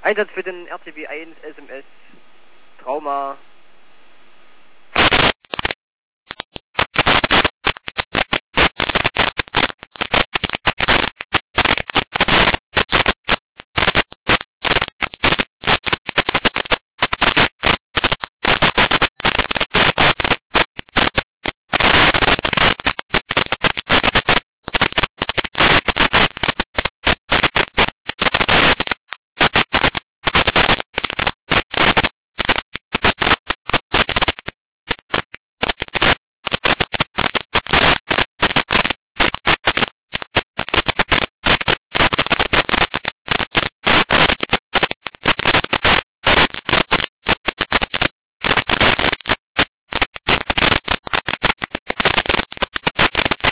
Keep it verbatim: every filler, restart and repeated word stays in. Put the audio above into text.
Einsatz für den R T W eins S M S Trauma